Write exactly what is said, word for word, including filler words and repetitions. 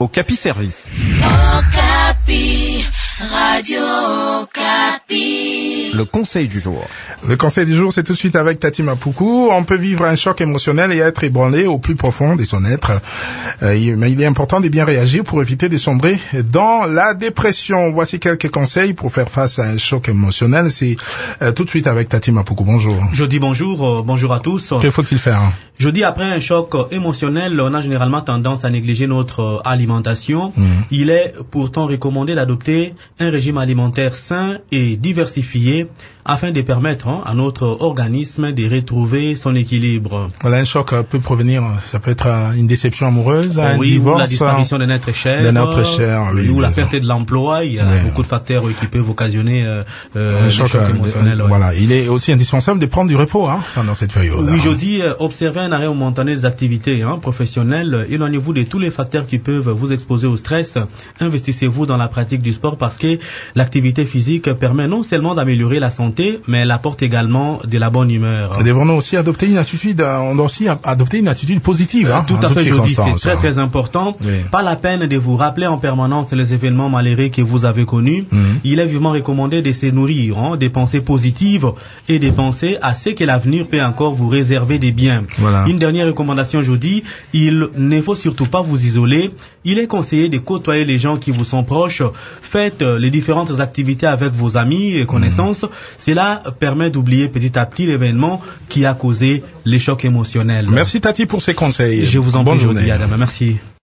Okapi Service. Okapi, Radio Okapi. Le conseil du jour. Le conseil du jour, c'est tout de suite avec Tati Mapuku. On peut vivre un choc émotionnel et être ébranlé au plus profond de son être. Euh, mais il est important de bien réagir pour éviter de sombrer dans la dépression. Voici quelques conseils pour faire face à un choc émotionnel. C'est euh, tout de suite avec Tati Mapuku. Bonjour. Je dis bonjour, euh, bonjour à tous. Que faut-il faire? Je dis après un choc émotionnel, on a généralement tendance à négliger notre alimentation. Mmh. Il est pourtant recommandé d'adopter un régime alimentaire sain et diversifié afin de permettre hein, à notre organisme de retrouver son équilibre. Voilà, un choc peut provenir, ça peut être une déception amoureuse, un oui, divorce, ou la disparition de notre cher, de notre cher, oui, ou la perte de l'emploi. Il y a oui. beaucoup de facteurs qui peuvent occasionner euh, un choc, choc émotionnel. Euh, ouais. Voilà, il est aussi indispensable de prendre du repos hein, pendant cette période. Oui, je dis euh, observer un arrêt momentané des activités hein, professionnelles. Éloignez-vous de tous les facteurs qui peuvent vous exposer au stress. Investissez-vous dans la pratique du sport parce que l'activité physique permet non seulement d'améliorer la santé, mais elle apporte également de la bonne humeur. Devons-nous aussi adopter une attitude, on doit aussi adopter une attitude positive. Hein, Tout à fait, je dis, c'est très très important. Oui. Pas la peine de vous rappeler en permanence les événements malheureux que vous avez connus. Mm-hmm. Il est vivement recommandé de se nourrir, hein, des pensées positives et de penser à ce que l'avenir peut encore vous réserver des biens. Voilà. Une dernière recommandation, je dis, il ne faut surtout pas vous isoler. Il est conseillé de côtoyer les gens qui vous sont proches. Faites les différentes activités avec vos amis et connaissances. Mmh. Cela permet d'oublier petit à petit l'événement qui a causé les chocs émotionnels. Merci Tati pour ces conseils. Je vous en prie, journée. Merci.